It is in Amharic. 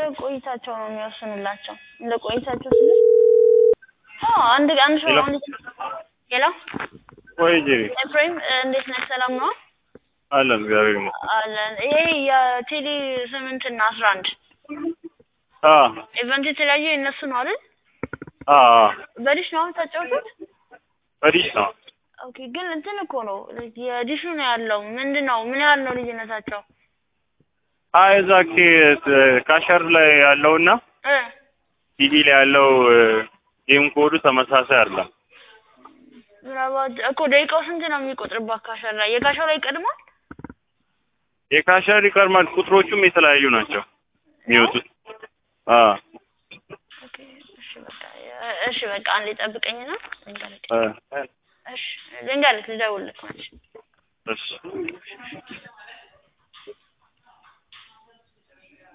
ቆይታቸው ነው የሚወስኑላቸው እንደ ቆይታቸው ስለ አንድ ሰው ሄሎ ወይ ጄሪ ኤፍሬም እንዴት ነህ ሰላም ነው አለን እግዚአብሔር ይመስገን አለን ይሄ የቴሌ 8 እና 11 ኢቨንት የተለያየ እነሱ ነው አይደል በዲሽ ነው ተጫውተው በዲሽ ነው ኦኬ ግን እንትን እኮ ነው የዲሹ ነው ያለው ምንድነው ምን ያህል ነው ልዩነታቸው ዛኪ ካሸር ላይ ያለውና ዲዲ ላይ ያለው ጌም ኮዱ ተመሳሳይ አይደለም ምናልባት እኮ ደቂቃው ስንት ነው የሚቆጥርባት ካሸር ላይ የካሸር ላይ ይቀድማል የካሸር ይቀድማል ቁጥሮቹም የተለያዩ ናቸው የሚወጡት ኦኬ እሺ በቃ አንዴ ጠብቀኝና እሺ ልንገርህ ልደውልልህ እሺ